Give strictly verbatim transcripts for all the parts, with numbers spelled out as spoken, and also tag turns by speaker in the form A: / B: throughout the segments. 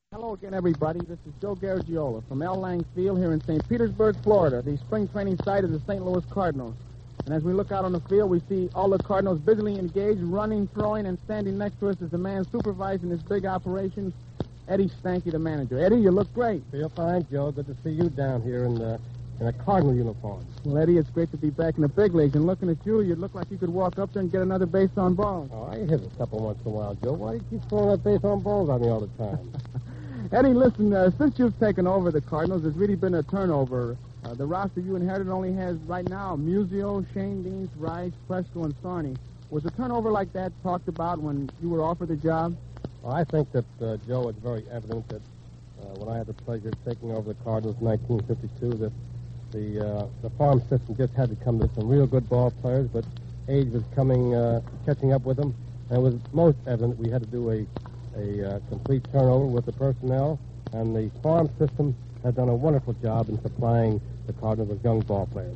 A: Hello again, everybody. This is Joe Garagiola from L. Lang Field here in Saint Petersburg, Florida, the spring training site of the Saint Louis Cardinals. And as we look out on the field, we see all the Cardinals busily engaged, running, throwing, and standing next to us is the man supervising this big operation, Eddie Stanky, the manager. Eddie, you look great.
B: Feel fine, Joe. Good to see you down here in the in a Cardinal uniform.
A: Well, Eddie, it's great to be back in the big leagues. And looking at you, you look like you could walk up there and get another base on ball.
B: Oh, I hit a couple once in a while, Joe. Why do you keep throwing that base on balls on me all the time?
A: Eddie, listen, uh, since you've taken over the Cardinals, there's really been a turnover. Uh, the roster you inherited only has, right now, Musial, Shane Deans, Rice, Presto, and Sarney. Was a turnover like that talked about when you were offered the job?
B: Well, I think that, uh, Joe, it's very evident that uh, when I had the pleasure of taking over the Cardinals in nineteen fifty-two, that the uh, the farm system just had to come to some real good ball players, but age was coming, uh, catching up with them, and it was most evident we had to do a a uh, complete turnover with the personnel, and the farm system has done a wonderful job in supplying the Cardinals with young ball players.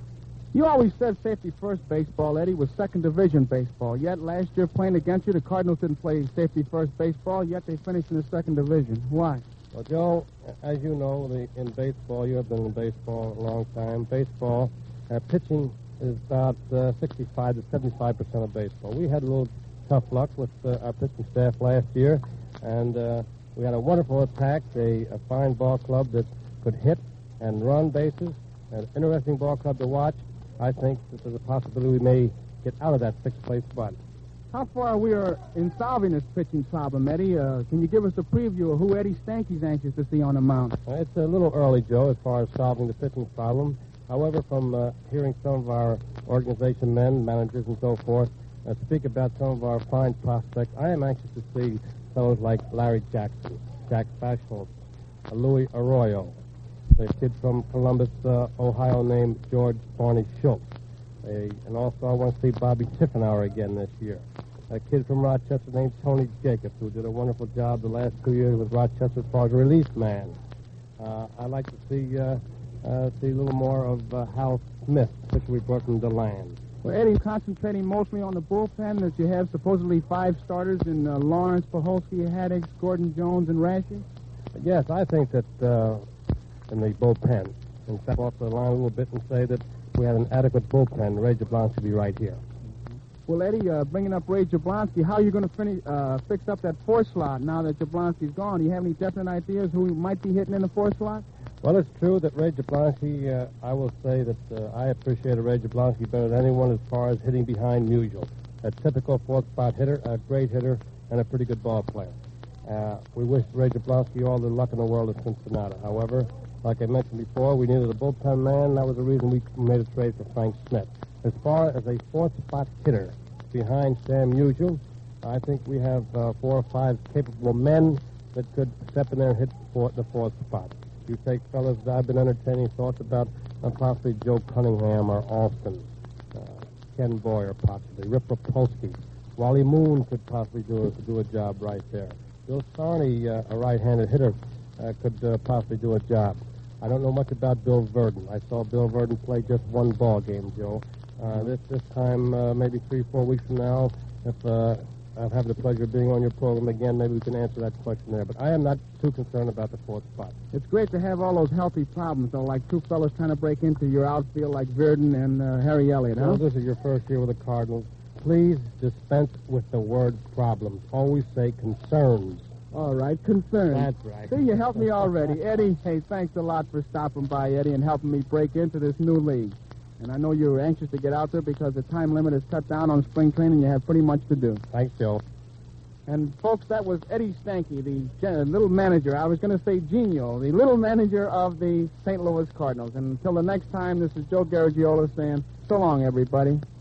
A: You always said safety first baseball, Eddie, was second division baseball. Yet last year playing against you, the Cardinals didn't play safety first baseball, yet they finished in the second division. Why?
B: Well, Joe, as you know, the, in baseball, you have been in baseball a long time. Baseball, uh, pitching is about uh, sixty-five to seventy-five percent of baseball. We had a little tough luck with uh, our pitching staff last year, and uh, we had a wonderful attack, a, a fine ball club that could hit and run bases, an interesting ball club to watch. I think that there's a possibility we may get out of that sixth-place spot.
A: How far we are in solving this pitching problem, Eddie? Uh, can you give us a preview of who Eddie Stanky's anxious to see on the mound?
B: Uh, it's a little early, Joe, as far as solving the pitching problem. However, from uh, hearing some of our organization men, managers, and so forth, uh, speak about some of our fine prospects, I am anxious to see fellows like Larry Jackson, Jack Fashel, uh, Louis Arroyo, a kid from Columbus, uh, Ohio, named George Barney Schultz. A, and also I want to see Bobby Tiffenauer again this year. A kid from Rochester named Tony Jacobs, who did a wonderful job the last two years with Rochester as far as a relief man. Uh, I'd like to see uh, uh, see a little more of uh, Hal Smith, pitcher we brought from DeLand.
A: Well, Eddie, concentrating mostly on the bullpen, that you have supposedly five starters in uh, Lawrence, Paholsky, Haddix, Gordon Jones, and Rashi?
B: Yes, I think that uh, in the bullpen. In fact, off the line a little bit and say that we had an adequate bullpen. Ray Jablonski will be right here.
A: Well, Eddie, uh, bringing up Ray Jablonski, how are you going to finish, uh, fix up that fourth slot now that Jablonski's gone? Do you have any definite ideas who might be hitting in the fourth slot?
B: Well, it's true that Ray Jablonski, uh, I will say that uh, I appreciate Ray Jablonski better than anyone as far as hitting behind Musial. A typical fourth spot hitter, a great hitter, and a pretty good ball player. Uh, we wish Ray Jablonski all the luck in the world at Cincinnati. However, like I mentioned before, we needed a bullpen man. That was the reason we made a trade for Frank Smith. As far as a fourth spot hitter behind Sam Musial, I think we have uh, four or five capable men that could step in there and hit for the fourth spot. You take fellas that I've been entertaining thoughts about uh, possibly Joe Cunningham or Alston, uh, Ken Boyer possibly, Rip Rapolsky. Wally Moon could possibly do a, do a job right there. Bill Sarney, uh, a right-handed hitter, uh, could uh, possibly do a job. I don't know much about Bill Verdon. I saw Bill Verdon play just one ball game, Joe. Uh, this this time, uh, maybe three, four weeks from now, if uh, I have the pleasure of being on your program again, maybe we can answer that question there. But I am not too concerned about the fourth spot.
A: It's great to have all those healthy problems, though, like two fellows trying to break into your outfield like Verdon and uh, Harry Elliott, huh?
B: Well, this is your first year with the Cardinals. Please dispense with the word problems. Always say concerns.
A: All right, concerns.
B: That's right.
A: See, you helped me already. Eddie, hey, thanks a lot for stopping by, Eddie, and helping me break into this new league. And I know you're anxious to get out there because the time limit is cut down on spring training. You have pretty much to do.
B: Thanks, Joe.
A: And, folks, that was Eddie Stanky, the gen- little manager. I was going to say Genio, the little manager of the Saint Louis Cardinals. And until the next time, this is Joe Garagiola saying, so long, everybody.